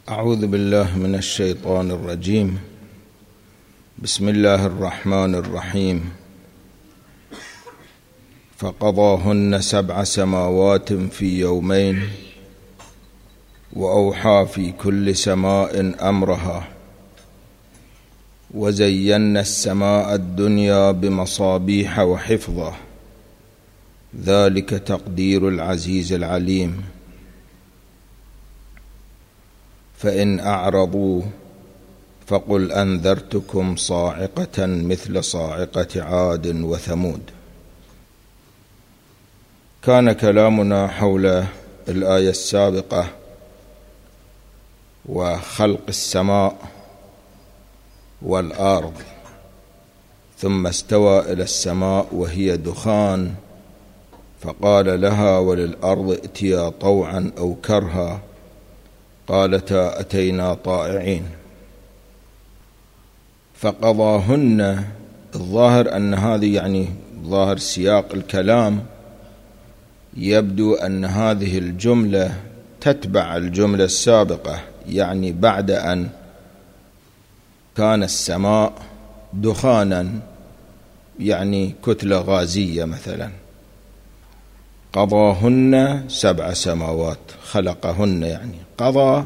أعوذ بالله من الشيطان الرجيم. بسم الله الرحمن الرحيم. فقضاهن 7 سماوات في يومين وأوحى في كل سماء أمرها وزينا السماء الدنيا بمصابيح وحفظا ذلك تقدير العزيز العليم. فإن أعرضوا فقل أنذرتكم صاعقة مثل صاعقة عاد وثمود. كان كلامنا حول الآية السابقة وخلق السماء والأرض، ثم استوى إلى السماء وهي دخان فقال لها وللأرض ائتيا طوعا أو كرها قالتا أتينا طائعين. فقضاهن، الظاهر أن هذه يعني ظاهر سياق الكلام يبدو أن هذه الجملة تتبع الجملة السابقة، يعني بعد أن كان السماء دخانا يعني كتلة غازية مثلا، قضاهن 7 سماوات، خلقهن يعني قضى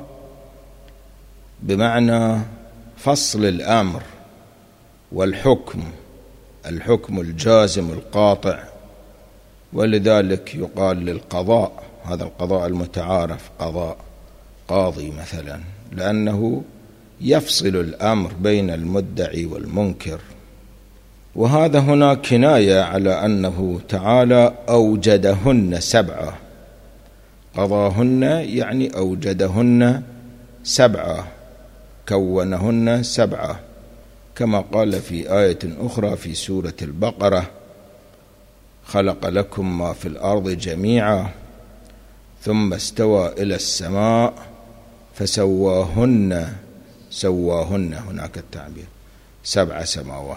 بمعنى فصل الأمر والحكم، الحكم الجازم القاطع، ولذلك يقال للقضاء، هذا القضاء المتعارف قضاء قاضي مثلا، لأنه يفصل الأمر بين المدعي والمنكر. وهذا هنا كناية على أنه تعالى أوجدهن 7، قضاهن يعني أوجدهن 7، كونهن 7، كما قال في آية أخرى في سورة البقرة: خلق لكم ما في الأرض جميعا ثم استوى إلى السماء فسواهن، سواهن هناك التعبير 7 سماوات.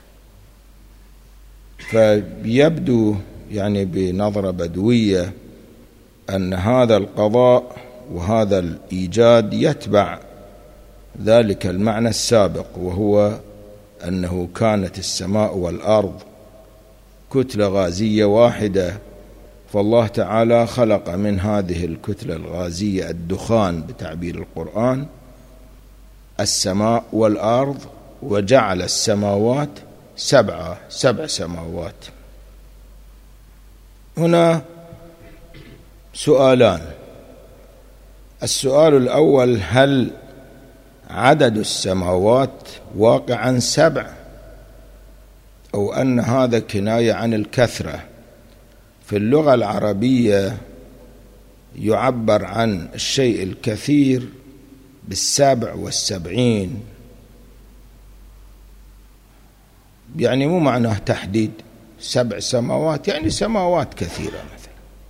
فيبدو يعني بنظرة بدوية أن هذا القضاء وهذا الإيجاد يتبع ذلك المعنى السابق، وهو أنه كانت السماء والأرض كتلة غازية واحدة، فالله تعالى خلق من هذه الكتلة الغازية الدخان بتعبير القرآن السماء والأرض، وجعل السماوات 7 سماوات. هنا سؤالان: السؤال الأول: هل عدد السماوات واقعا 7، أو أن هذا كناية عن الكثرة؟ في اللغة العربية يعبر عن الشيء الكثير 77، يعني مو معناه تحديد 7 سماوات يعني سماوات كثيرة مثلا.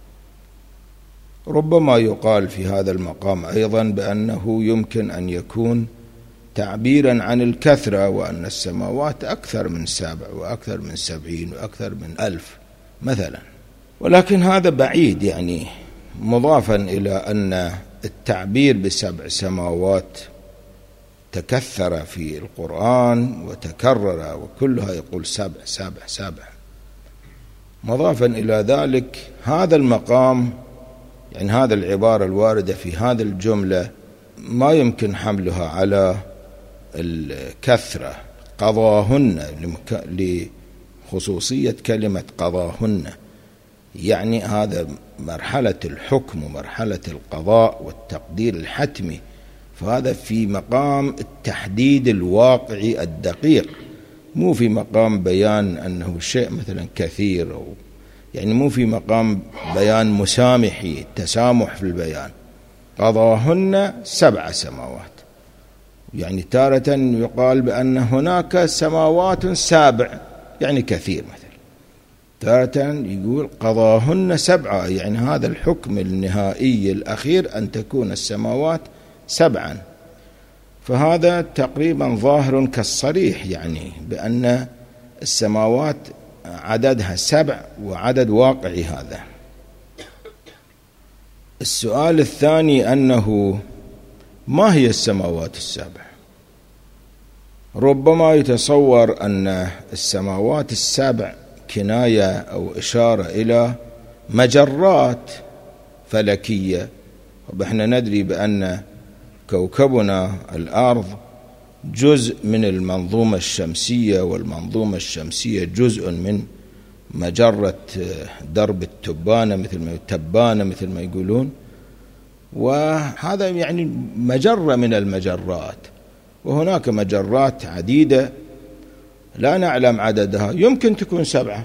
ربما يقال في هذا المقام أيضا بأنه يمكن أن يكون تعبيرا عن الكثرة، وأن السماوات أكثر من 7 وأكثر من 70 وأكثر من 1000 مثلا، ولكن هذا بعيد، يعني مضافا إلى أن التعبير ب7 سماوات تكثر في القرآن وتكرر، وكلها يقول 7. مضافا إلى ذلك هذا المقام، يعني هذا العبارة الواردة في هذه الجملة ما يمكن حملها على الكثرة. قضاهن لخصوصية كلمة قضاهن، يعني هذا مرحلة الحكم ومرحلة القضاء والتقدير الحتمي، فهذا في مقام التحديد الواقعي الدقيق، مو في مقام بيان أنه شيء مثلا كثير، أو يعني مو في مقام بيان مسامحي، التسامح في البيان. قضاهن 7 سماوات، يعني تارة يقال بأن هناك سماوات 7 يعني كثير مثلا، تارة يقول قضاهن 7 يعني هذا الحكم النهائي الأخير أن تكون السماوات 7. فهذا تقريبا ظاهر كالصريح، يعني بأن السماوات عددها 7 وعدد واقعي هذا. السؤال الثاني أنه ما هي السماوات السبع؟ ربما يتصور أن السماوات السبع كناية أو إشارة إلى مجرات فلكية، ونحن ندري بأن كوكبنا الأرض جزء من المنظومة الشمسية، والمنظومة الشمسية جزء من مجرة درب التبانة مثل ما يقولون، وهذا يعني مجرة من المجرات، وهناك مجرات عديدة لا نعلم عددها، يمكن تكون 7،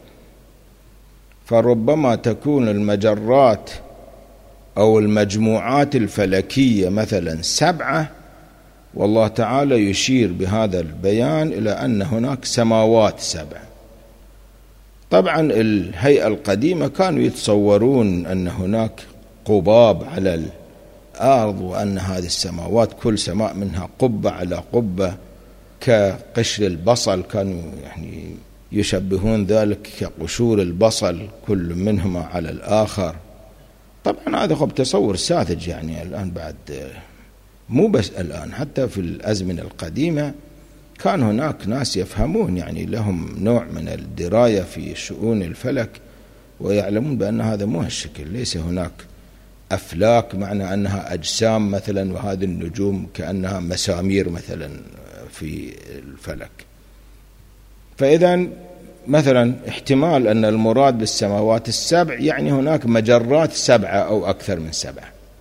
فربما تكون المجرات أو المجموعات الفلكية مثلا 7، والله تعالى يشير بهذا البيان إلى أن هناك سماوات 7. طبعا الهيئة القديمة كانوا يتصورون أن هناك قباب على الأرض، وأن هذه السماوات كل سماء منها قبة على قبة كقشر البصل، كانوا يعني يشبهون ذلك كقشور البصل كل منهما على الآخر. طبعا هذا تصور ساذج، يعني الآن بعد مو بس الآن، حتى في الأزمنة القديمة كان هناك ناس يفهمون، يعني لهم نوع من الدراية في شؤون الفلك، ويعلمون بأن هذا مو هالشكل، ليس هناك أفلاك معنى أنها أجسام مثلا، وهذه النجوم كأنها مسامير مثلا في الفلك. فإذا مثلا احتمال أن المراد بالسماوات السبع يعني هناك مجرات 7 أو أكثر من 7،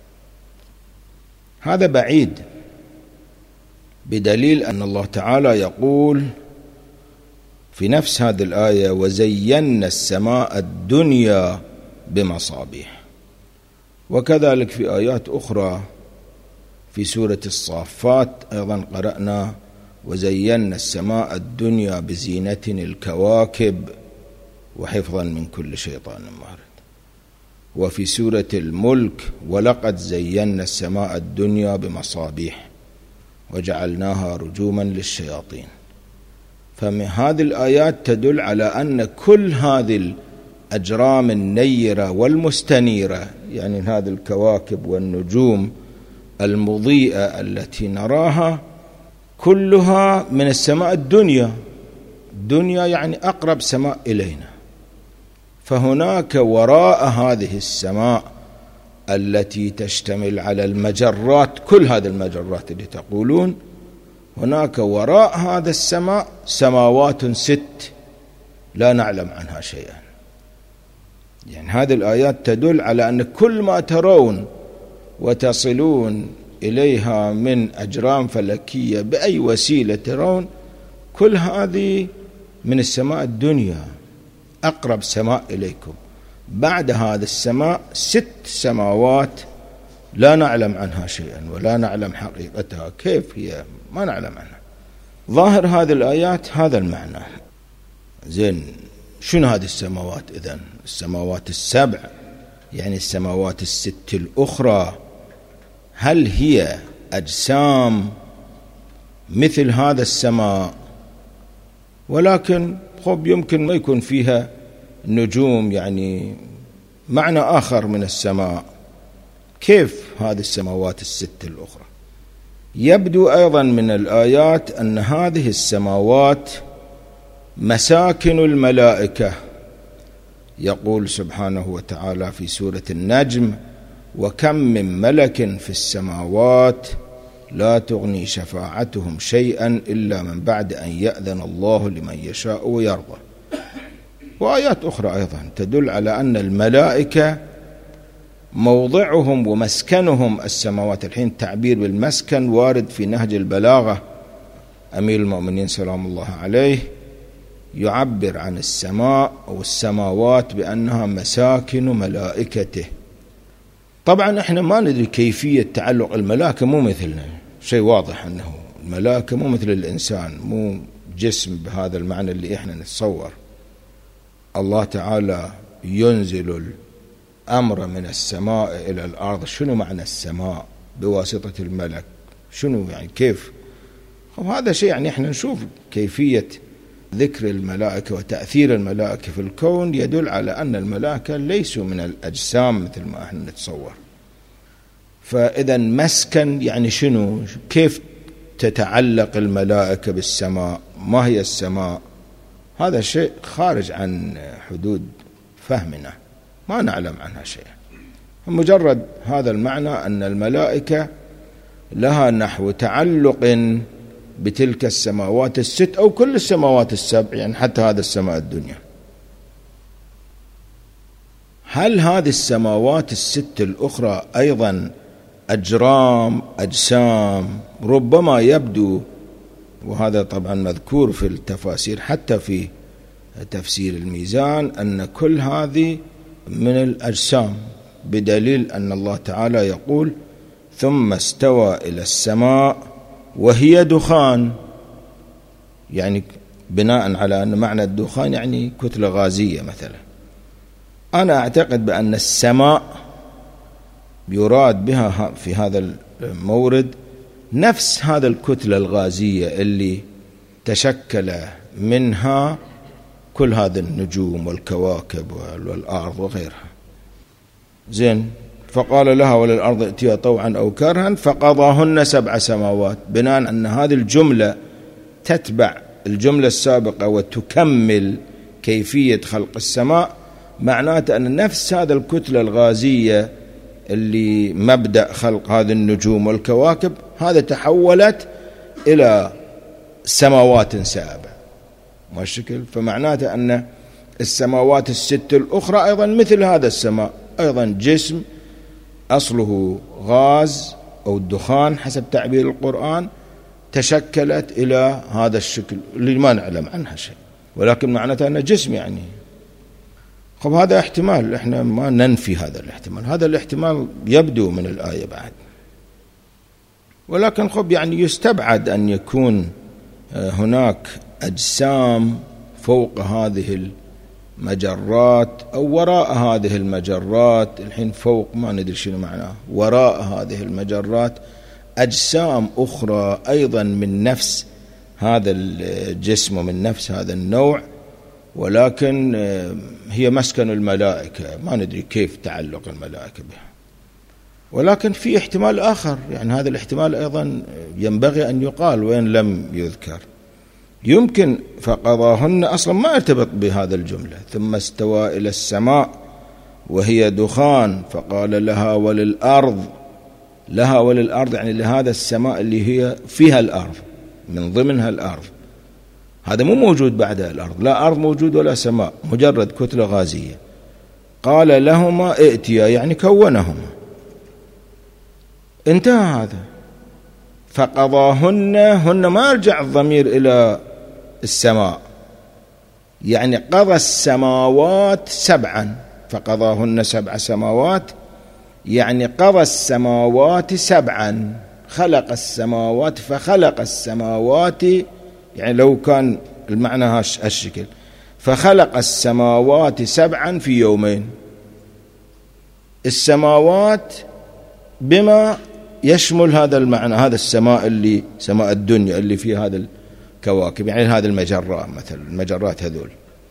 هذا بعيد، بدليل أن الله تعالى يقول في نفس هذه الآية: وزينا السماء الدنيا بمصابيح. وكذلك في آيات أخرى في سورة الصافات أيضا قرأنا: وزينا السماء الدنيا بزينة الكواكب وحفظا من كل شيطان مارد. وفي سورة الملك: ولقد زينا السماء الدنيا بمصابيح وجعلناها رجوما للشياطين. فمن هذه الآيات تدل على أن كل هذه الأجرام النيرة والمستنيرة، يعني هذه الكواكب والنجوم المضيئة التي نراها، كلها من السماء الدنيا. الدنيا يعني أقرب سماء إلينا، فهناك وراء هذه السماء التي تشتمل على المجرات، كل هذه المجرات اللي تقولون، هناك وراء هذا السماء سماوات 6 لا نعلم عنها شيئا. يعني هذه الآيات تدل على أن كل ما ترون وتصلون إليها من أجرام فلكية بأي وسيلة ترون، كل هذه من السماء الدنيا، أقرب سماء إليكم. بعد هذا السماء 6 سماوات لا نعلم عنها شيئا ولا نعلم حقيقتها، كيف هي ما نعلم عنها. ظاهر هذه الآيات هذا المعنى. زين، شنو هذه السماوات إذن؟ السماوات 7 يعني السماوات 6 الأخرى، هل هي أجسام مثل هذا السماء؟ ولكن يمكن ما يكون فيها نجوم، يعني معنى آخر من السماء. كيف هذه السماوات 6 الأخرى؟ يبدو أيضا من الآيات أن هذه السماوات مساكن الملائكة. يقول سبحانه وتعالى في سورة النجم: وكم من ملك في السماوات لا تغني شفاعتهم شيئا إلا من بعد أن يأذن الله لمن يشاء ويرضى. وآيات أخرى أيضا تدل على أن الملائكة موضعهم ومسكنهم السماوات. الحين تعبير بالمسكن وارد في نهج البلاغة، أمير المؤمنين سلام الله عليه يعبر عن السماء أو السماوات بأنها مساكن ملائكته. طبعا احنا ما ندري كيفية تعلق الملائكة، مو مثلنا، شيء واضح أنه الملائكة مو مثل الإنسان، مو جسم بهذا المعنى اللي احنا نتصور. الله تعالى ينزل الأمر من السماء إلى الأرض. شنو معنى السماء بواسطة الملك؟ شنو يعني كيف؟ هذا شيء يعني احنا نشوف كيفية ذكر الملائكة وتأثير الملائكة في الكون يدل على أن الملائكة ليسوا من الأجسام مثل ما احنا نتصور. فإذا مسكن يعني شنو؟ كيف تتعلق الملائكة بالسماء؟ ما هي السماء؟ هذا شيء خارج عن حدود فهمنا، ما نعلم عنها شيء. مجرد هذا المعنى أن الملائكة لها نحو تعلق بتلك السماوات الست أو كل السماوات السبع، يعني حتى هذا السماء الدنيا. هل هذه السماوات الست الأخرى أيضا أجرام أجسام؟ ربما يبدو، وهذا طبعا مذكور في التفاسير حتى في تفسير الميزان، أن كل هذه من الأجسام، بدليل أن الله تعالى يقول ثم استوى إلى السماء وهي دخان، يعني بناء على أن معنى الدخان يعني كتلة غازية مثلا. أنا أعتقد بأن السماء يراد بها في هذا المورد نفس هذا الكتلة الغازية اللي تشكل منها كل هذه النجوم والكواكب والأرض وغيرها. زين، فقال لها وللأرض ائتيا طوعا أو كرها فقضاهن 7 سماوات، بناء أن هذه الجملة تتبع الجملة السابقة وتكمل كيفية خلق السماء، معناته أن نفس هذا الكتلة الغازية اللي مبدأ خلق هذه النجوم والكواكب هذا تحولت إلى سماوات 7 ما الشكل. فمعناته أن السماوات الست الأخرى أيضا مثل هذا السماء، أيضا جسم أصله غاز أو الدخان حسب تعبير القرآن، تشكلت إلى هذا الشكل اللي ما نعلم عنها شيء، ولكن معناته أنه جسم يعني. خب هذا احتمال، احنا ما ننفي هذا الاحتمال، هذا الاحتمال يبدو من الآية بعد، ولكن خب يعني يستبعد أن يكون هناك أجسام فوق هذه المجرات أو وراء هذه المجرات. الحين فوق ما ندري شنو معناه، وراء هذه المجرات أجسام أخرى أيضا من نفس هذا الجسم ومن نفس هذا النوع، ولكن هي مسكن الملائكة، ما ندري كيف تعلق الملائكة بها. ولكن في احتمال آخر، يعني هذا الاحتمال أيضا ينبغي أن يقال وإن لم يذكر. يمكن فقضاهن أصلا ما ارتبط بهذا الجملة، ثم استوى إلى السماء وهي دخان فقال لها وللأرض، لها وللأرض يعني لهذا السماء اللي هي فيها الأرض، من ضمنها الأرض، هذا مو موجود بعدها الأرض، لا أرض موجود ولا سماء، مجرد كتلة غازية. قال لهما ائتيا يعني كونهما، انتهى هذا. فقضاهن، هن ما يرجع الضمير إلى السماء، يعني قضى السماوات 7، فقضاهن 7 سماوات يعني قضى السماوات 7، خلق السماوات فخلق السماوات، يعني لو كان المعنى هالشكل، فخلق السماوات 7 في يومين. السماوات بما يشمل هذا المعنى، هذا السماء اللي سماء الدنيا اللي فيها هذا الكواكب، يعني هذه المجرات مثلا، المجرات هذول،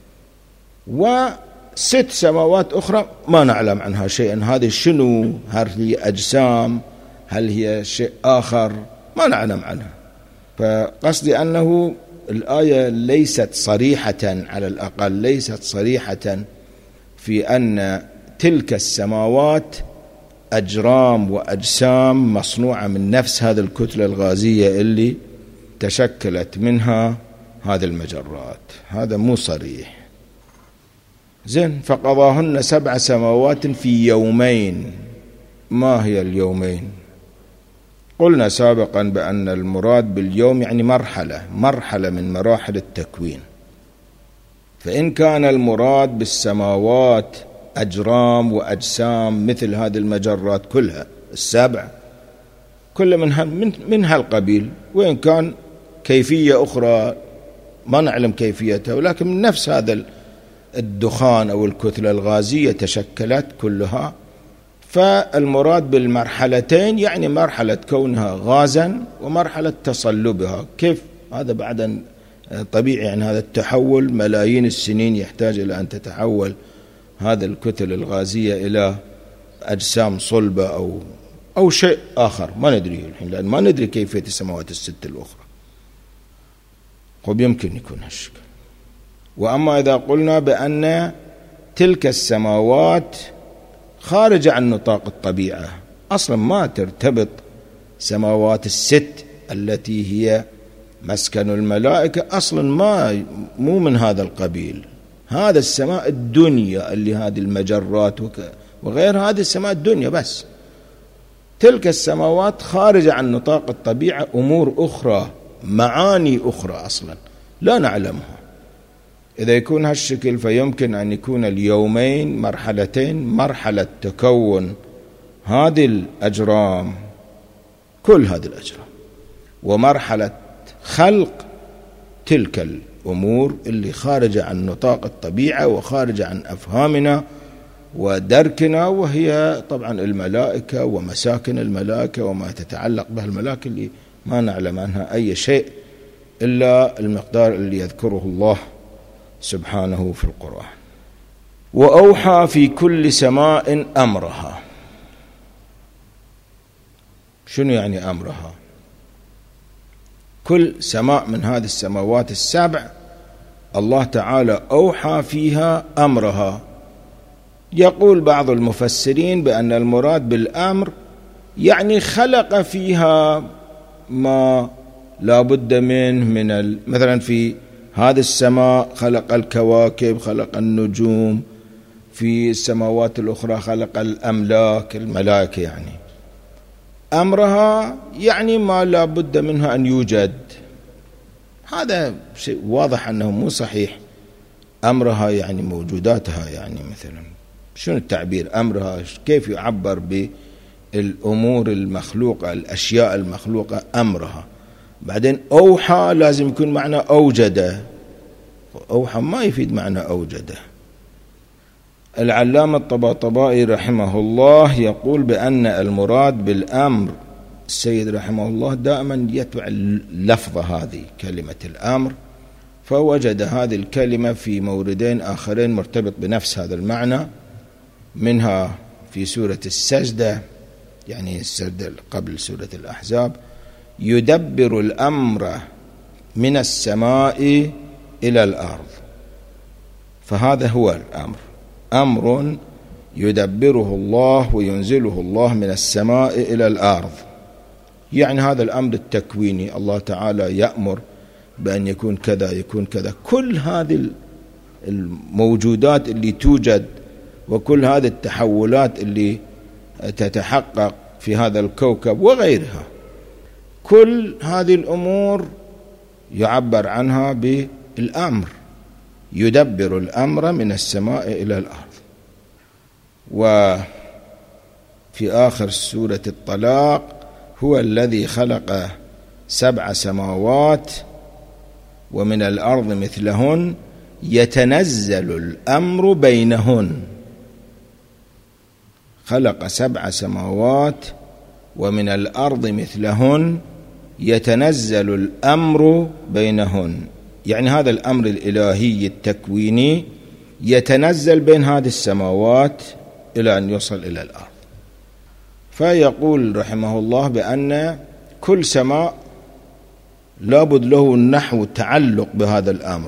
و6 سماوات أخرى ما نعلم عنها شيئا. هذه شنو؟ هل هي أجسام؟ هل هي شيء آخر؟ ما نعلم عنها. فقصدي أنه الآية ليست صريحة، على الأقل ليست صريحة في أن تلك السماوات أجرام وأجسام مصنوعة من نفس هذه الكتلة الغازية اللي تشكلت منها هذه المجرات، هذا مو صريح. زين، فقضاهن 7 سماوات في يومين. ما هي اليومين؟ قلنا سابقا بأن المراد باليوم يعني مرحلة من مراحل التكوين. فإن كان المراد بالسماوات أجرام وأجسام مثل هذه المجرات كلها 7، كل من هالقبيل، وإن كان كيفية أخرى ما نعلم كيفيتها، ولكن من نفس هذا الدخان أو الكتلة الغازية تشكلت كلها. فالمراد بالمرحلتين يعني مرحلة كونها غازا ومرحلة تصلبها. كيف هذا بعد طبيعي، يعني هذا التحول ملايين السنين يحتاج إلى أن تتحول هذا الكتل الغازية إلى أجسام صلبة أو أو شيء آخر ما ندري الحين، لأن ما ندري كيفية السماوات الست الأخرى. يمكن يكون هالشكل. وأما إذا قلنا بأن تلك السماوات خارجة عن نطاق الطبيعة، أصلا ما ترتبط سماوات الست التي هي مسكن الملائكة، أصلا مو من هذا القبيل. هذا السماء الدنيا اللي هذه المجرات وغير هذه السماء الدنيا بس. تلك السماوات خارجة عن نطاق الطبيعة، أمور أخرى، معاني أخرى أصلا لا نعلمها. إذا يكون هالشكل فيمكن أن يكون اليومين مرحلتين: مرحلة تكون هذه الأجرام، كل هذه الأجرام، ومرحلة خلق تلك الأمور اللي خارجة عن نطاق الطبيعة وخارجة عن أفهامنا ودركنا، وهي طبعا الملائكة ومساكن الملائكة وما تتعلق بها الملائكة اللي ما نعلم عنها أي شيء إلا المقدار اللي يذكره الله سبحانه في القرآن. وأوحى في كل سماء أمرها. شنو يعني أمرها؟ كل سماء من هذه السماوات السبع الله تعالى أوحى فيها أمرها. يقول بعض المفسرين بأن المراد بالأمر يعني خلق فيها ما لا بد منه، مثلا في هذه السماء خلق الكواكب، خلق النجوم، في السماوات الأخرى خلق الأملاك الملائكة. يعني أمرها يعني ما لا بد منها أن يوجد. هذا شيء واضح أنه مو صحيح. أمرها يعني موجوداتها، يعني مثلا شنو التعبير أمرها؟ كيف يعبر بالأمور المخلوقة، الأشياء المخلوقة أمرها؟ بعدين أوحى لازم يكون معنى أوجد. أوحى ما يفيد معنى أوجد. العلامة الطباطبائي رحمه الله يقول بأن المراد بالأمر، السيد رحمه الله دائما يتبع اللفظة هذه كلمة الأمر، فوجد هذه الكلمة في موردين آخرين مرتبط بنفس هذا المعنى، منها في سورة السجدة، يعني السجدة قبل سورة الأحزاب: يدبر الأمر من السماء إلى الأرض. فهذا هو الأمر، أمر يدبره الله وينزله الله من السماء إلى الأرض. يعني هذا الأمر التكويني، الله تعالى يأمر بأن يكون كذا يكون كذا. كل هذه الموجودات اللي توجد وكل هذه التحولات اللي تتحقق في هذا الكوكب وغيرها، كل هذه الأمور يعبر عنها بالأمر، يدبر الأمر من السماء إلى الأرض. وفي آخر سورة الطلاق: هو الذي خلق 7 سماوات ومن الأرض مثلهن يتنزل الأمر بينهن. خلق 7 سماوات ومن الأرض مثلهن يتنزل الأمر بينهن، يعني هذا الأمر الإلهي التكويني يتنزل بين هذه السماوات إلى أن يصل إلى الأرض. فيقول رحمه الله بأن كل سماء لابد له نحو تعلق بهذا الأمر.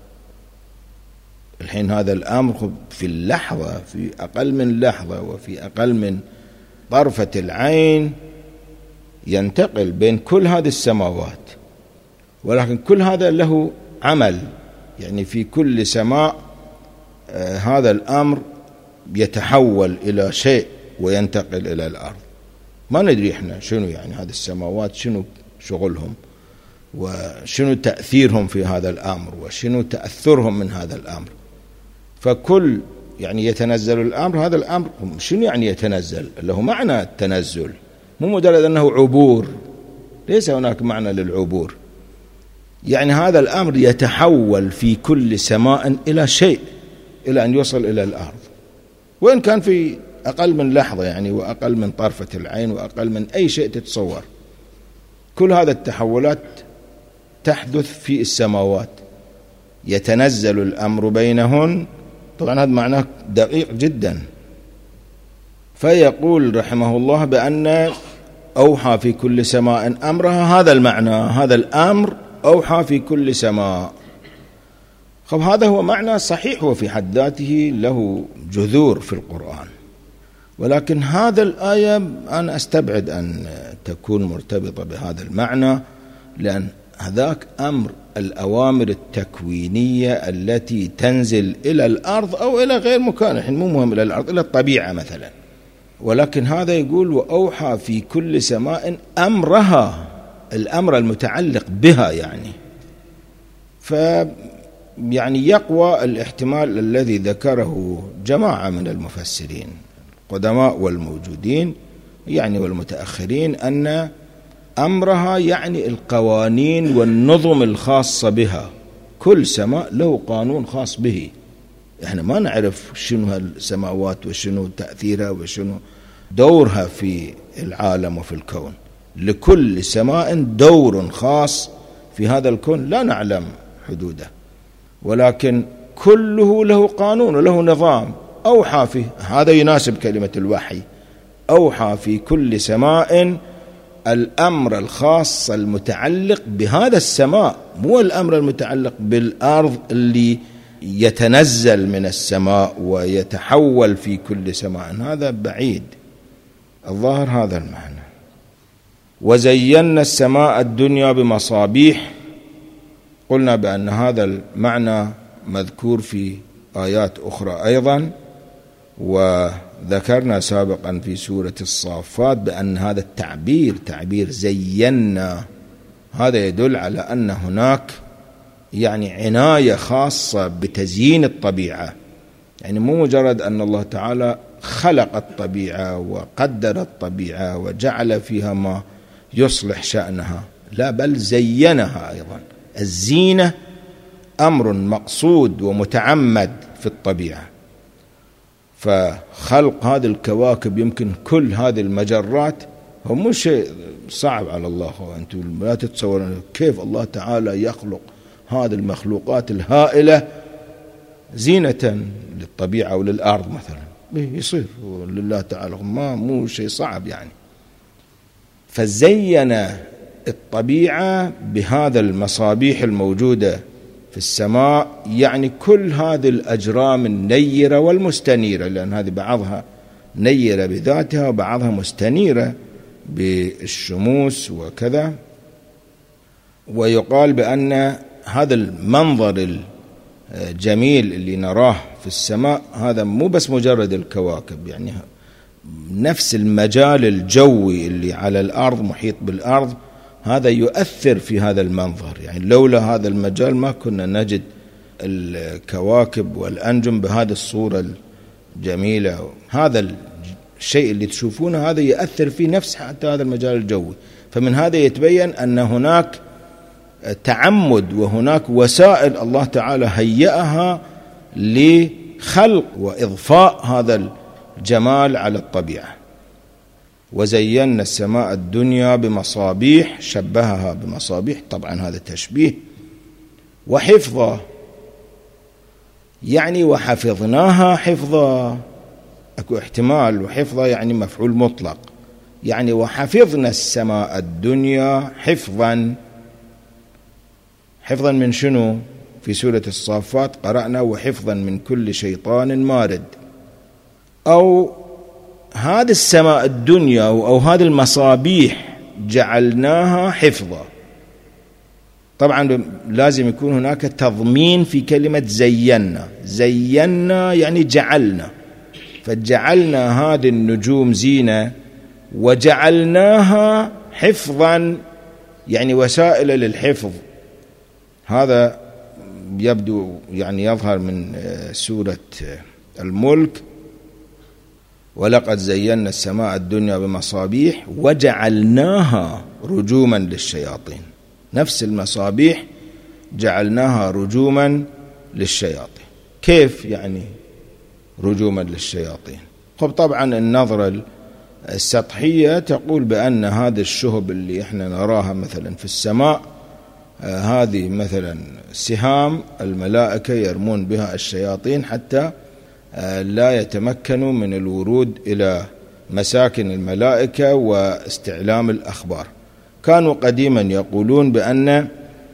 الحين هذا الأمر في اللحظة، في أقل من لحظة وفي أقل من طرفة العين ينتقل بين كل هذه السماوات، ولكن كل هذا له عمل. يعني في كل سماء هذا الأمر يتحول إلى شيء وينتقل إلى الأرض. ما ندري إحنا شنو يعني هذه السماوات، شنو شغلهم وشنو تأثيرهم في هذا الأمر وشنو تأثرهم من هذا الأمر. فكل يعني يتنزل الأمر، هذا الأمر شنو يعني يتنزل؟ له معنى التنزل، مو مجرد أنه عبور، ليس هناك معنى للعبور. يعني هذا الأمر يتحول في كل سماء إلى شيء إلى أن يوصل إلى الأرض، وإن كان في أقل من لحظة يعني، وأقل من طرفة العين، وأقل من أي شيء تتصور. كل هذا التحولات تحدث في السماوات، يتنزل الأمر بينهن. طبعا هذا معناه دقيق جدا. فيقول رحمه الله بأن أوحى في كل سماء أمرها، هذا المعنى، هذا الأمر أوحى في كل سماء. هذا هو معنى صحيح وفي حد ذاته له جذور في القرآن، ولكن هذا الآية أنا أستبعد أن تكون مرتبطة بهذا المعنى، لأن هذاك أمر الأوامر التكوينية التي تنزل إلى الأرض أو إلى غير مكان، مو مهم إلى الأرض، إلى الطبيعة مثلا. ولكن هذا يقول وأوحى في كل سماء أمرها، الأمر المتعلق بها يعني يقوى الاحتمال الذي ذكره جماعة من المفسرين القدماء والموجودين والمتأخرين، أن أمرها يعني القوانين والنظم الخاصة بها. كل سماء له قانون خاص به، احنا ما نعرف شنو هالسماوات وشنو تأثيرها وشنو دورها في العالم وفي الكون. لكل سماء دور خاص في هذا الكون لا نعلم حدوده، ولكن كله له قانون وله نظام أوحى فيه. هذا يناسب كلمة الوحي، أوحى في كل سماء الأمر الخاص المتعلق بهذا السماء، مو الأمر المتعلق بالأرض اللي يتنزل من السماء ويتحول في كل سماء، هذا بعيد. الظاهر هذا المعنى. وزينا السماء الدنيا بمصابيح، قلنا بأن هذا المعنى مذكور في آيات أخرى أيضا، وذكرنا سابقا في سورة الصافات بأن هذا التعبير تعبير زينا، هذا يدل على أن هناك عناية خاصة بتزيين الطبيعة، مو مجرد أن الله تعالى خلق الطبيعة وقدر الطبيعة وجعل فيها ما يصلح شأنها، لا، بل زينها أيضا. الزينة أمر مقصود ومتعمد في الطبيعة، فخلق هذه الكواكب، يمكن كل هذه المجرات، هو مو شيء صعب على الله. أنتم لا تتصورون كيف الله تعالى يخلق هذه المخلوقات الهائلة زينة للطبيعة وللأرض مثلا، يصير لله تعالى، مو شيء صعب فزين الطبيعة بهذا المصابيح الموجودة في السماء، كل هذه الأجرام النيرة والمستنيرة، لأن هذه بعضها نيرة بذاتها وبعضها مستنيرة بالشموس وكذا. ويقال بأن هذا المنظر الجميل اللي نراه في السماء هذا مو بس مجرد الكواكب، نفس المجال الجوي اللي على الأرض محيط بالأرض هذا يؤثر في هذا المنظر. لولا هذا المجال ما كنا نجد الكواكب والأنجم بهذه الصورة الجميلة. هذا الشيء اللي تشوفونه هذا يؤثر في نفس حتى هذا المجال الجوي. فمن هذا يتبين أن هناك تعمد وهناك وسائل الله تعالى هيئها لخلق وإضفاء هذا الجمال على الطبيعة. وزينا السماء الدنيا بمصابيح، شبهها بمصابيح، طبعا هذا تشبيه. وحفظا، وحفظناها حفظا، اكو احتمال، وحفظا مفعول مطلق، وحفظنا السماء الدنيا حفظا. حفظا من شنو؟ في سورة الصافات قرأنا وحفظا من كل شيطان مارد. أو هذه السماء الدنيا أو هذه المصابيح جعلناها حفظا. طبعا لازم يكون هناك تضمين في كلمة زينا. زينا جعلنا، فجعلنا هذه النجوم زينة وجعلناها حفظا، وسائل للحفظ. هذا يبدو يظهر من سورة الملك، ولقد زينا السماء الدنيا بمصابيح وجعلناها رجوما للشياطين. نفس المصابيح جعلناها رجوما للشياطين. كيف رجوما للشياطين؟ طبعا النظرة السطحية تقول بأن هذه الشهب اللي احنا نراها مثلا في السماء، هذه مثلا سهام الملائكة يرمون بها الشياطين حتى لا يتمكنوا من الورود إلى مساكن الملائكة واستعلام الأخبار. كانوا قديما يقولون بأن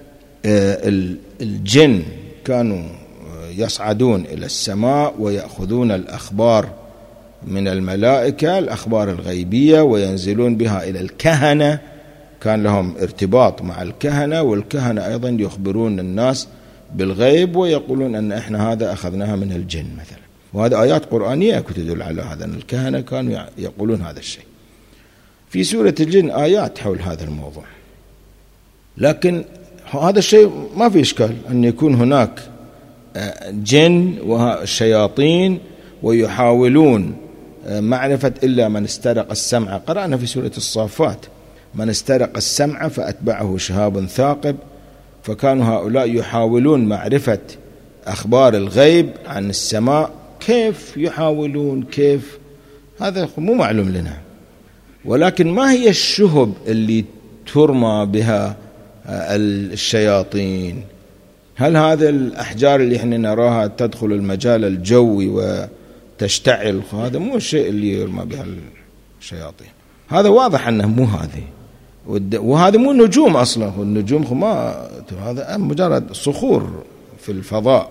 الجن كانوا يصعدون إلى السماء ويأخذون الأخبار من الملائكة، الأخبار الغيبية، وينزلون بها إلى الكهنة. كان لهم ارتباط مع الكهنة، والكهنة أيضا يخبرون الناس بالغيب ويقولون أن إحنا هذا أخذناها من الجن مثلا. وهذا آيات قرآنية تدل على هذا، أن الكهنة كانوا يقولون هذا الشيء. في سورة الجن آيات حول هذا الموضوع، لكن هذا الشيء ما في إشكال أن يكون هناك جن والشياطين ويحاولون معرفة إلا من استرق السمع. قرأنا في سورة الصافات: من استرق السمع فأتبعه شهاب ثاقب. فكانوا هؤلاء يحاولون معرفة أخبار الغيب عن السماء. كيف يحاولون؟ كيف؟ هذا مو معلوم لنا. ولكن ما هي الشهب اللي ترمى بها الشياطين؟ هل هذا الأحجار اللي احنا نراها تدخل المجال الجوي وتشتعل؟ هذا مو الشيء اللي يرمى بها الشياطين. هذا واضح أنه مو هذه، وهذا مو نجوم أصلا. والنجوم ما هذا مجرد صخور في الفضاء.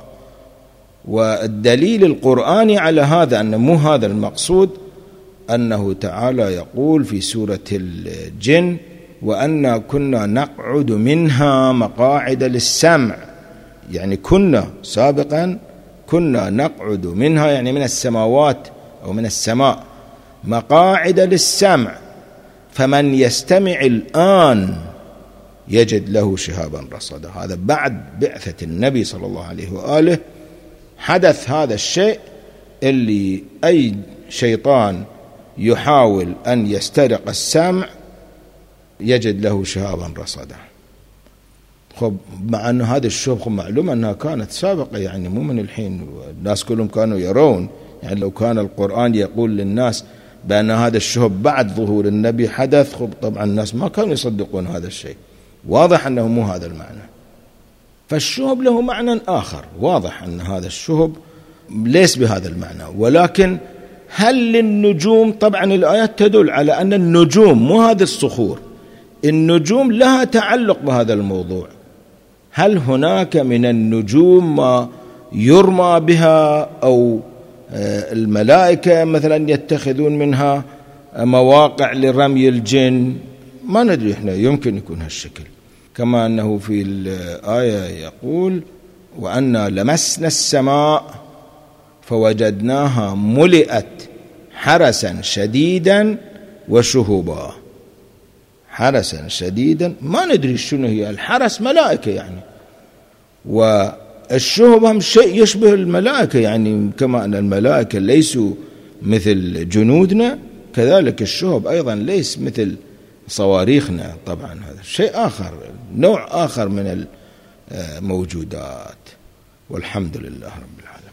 والدليل القرآني على هذا أنه مو هذا المقصود، أنه تعالى يقول في سورة الجن: وأنا كنا نقعد منها مقاعد للسمع. يعني كنا سابقا كنا نقعد منها، يعني من السماوات أو من السماء، مقاعد للسمع، فمن يستمع الآن يجد له شهابا رصدا. هذا بعد بعثة النبي صلى الله عليه وآله حدث هذا الشيء، اللي أي شيطان يحاول أن يسترق السمع يجد له شهابا رصدا. خب مع أن هذه الشبهة معلومة أنها كانت سابقة، يعني مو من الحين. الناس كلهم كانوا يرون، يعني لو كان القرآن يقول للناس بأن هذا الشهب بعد ظهور النبي حدث، خب طبعا الناس ما كانوا يصدقون هذا الشيء. واضح أنه مو هذا المعنى. فالشهب له معنى آخر، واضح أن هذا الشهب ليس بهذا المعنى. ولكن هل للنجوم؟ طبعا الآيات تدل على أن النجوم مو هذه الصخور، النجوم لها تعلق بهذا الموضوع. هل هناك من النجوم ما يرمى بها، أو الملائكة مثلا يتخذون منها مواقع لرمي الجن؟ ما ندري احنا، يمكن يكون هالشكل. كما أنه في الآية يقول: وأنا لمسنا السماء فوجدناها ملئت حرسا شديدا وشهبا. حرسا شديدا، ما ندري شنو هي الحرس، ملائكة يعني. والشهب هم شيء يشبه الملائكة، يعني كما أن الملائكة ليسوا مثل جنودنا، كذلك الشهب أيضا ليس مثل صواريخنا. طبعا هذا شيء آخر، نوع آخر من الموجودات. والحمد لله رب العالمين.